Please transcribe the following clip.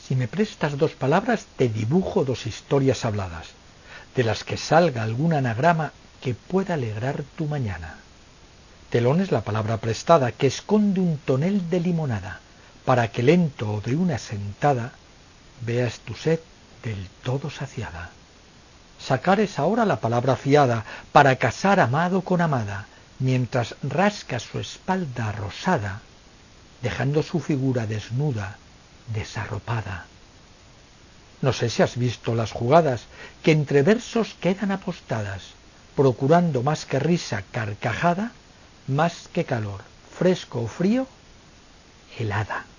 Si me prestas 2 palabras, te dibujo 2 historias habladas, de las que salga algún anagrama que pueda alegrar tu mañana. Telón es la palabra prestada que esconde un tonel de limonada, para que lento o de una sentada veas tu sed del todo saciada. Sacar es ahora la palabra fiada, para casar amado con amada, mientras rasca su espalda rosada, dejando su figura desnuda, desarropada. No sé si has visto las jugadas que entre versos quedan apostadas, procurando más que risa carcajada, más que calor, fresco o frío, helada.